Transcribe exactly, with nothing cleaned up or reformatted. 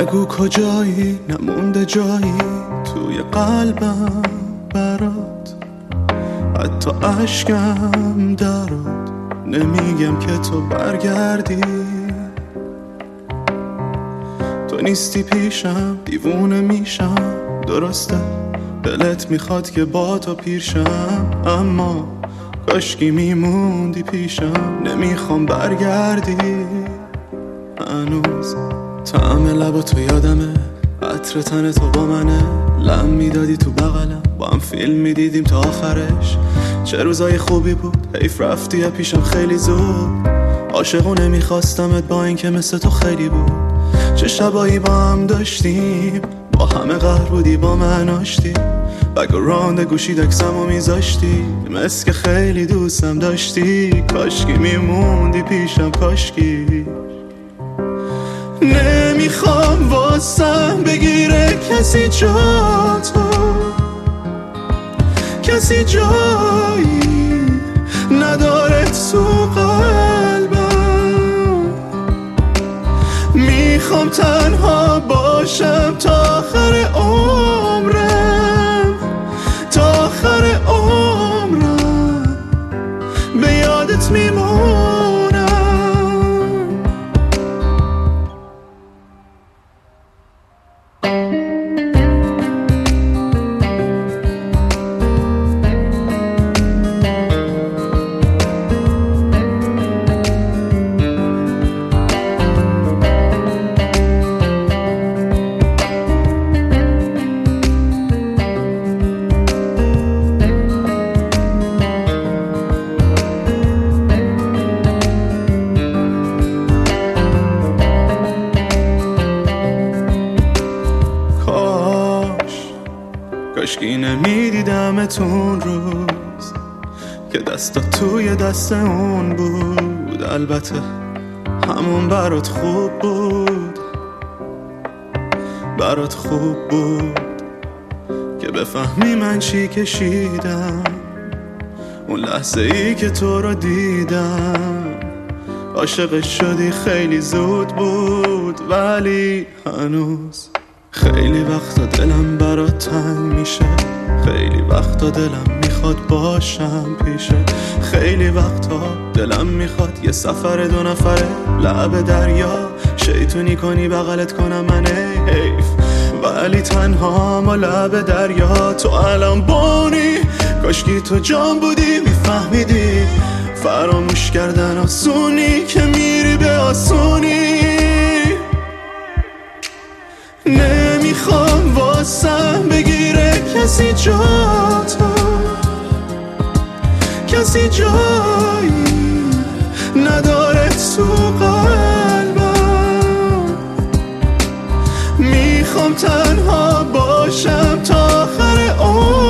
بگو کجایی، نمونده جایی توی قلبم برات، حتی عشقم درات. نمیگم که تو برگردی، تو نیستی پیشم، دیوونه میشم. درسته دلت میخواد که با تو پیرشم، اما کاشکی میموندی پیشم. نمیخوام برگردی هنوز. طعم لبا تو یادمه، عطر تن تو با منه. لم میدادی تو بغلم، با هم فیلم میدیدیم تا آخرش. چه روزای خوبی بود، حیف رفتی یا پیشم خیلی زود. عاشقونه میخواستمت با این که مثل تو خیلی بود. چه شبایی با هم داشتیم، با همه قهر بودی با من آشتی. بگراند گوشی دکسمو میذاشتی، مثل که خیلی دوستم داشتی. کاشکی میموندی پیشم، کاشکی. نمیخوام واسم بگیره کسی جا تو، کسی جایی نداره تو قلبم. میخوام تنها باشم تا آخر عمرم، تا آخر عمرم به یادت میمونم. کاشکی نمیدیدمتون روز که دستا توی دست اون بود. البته همون برات خوب بود، برات خوب بود که بفهمی من چی کشیدم اون لحظه ای که تو رو دیدم. عاشقت شدی خیلی زود بود، ولی هنوز خیلی وقتا دلم برات تنگ میشه. خیلی وقتا دلم میخواد باشم پیشه. خیلی وقتا دلم میخواد یه سفر دو نفره لب دریا شیطونی کنی بغلت کنم من. حیف ولی تنها ما لب دریا. تو الان بونی، کاشکی تو جان بودی میفهمیدی فراموش کردن آسونی که میری به آسونی. نمیخوام واسم بگیره کسی جا تو، کسی جایی نداره تو قلبم. میخوام تنها باشم تا آخر عمرم،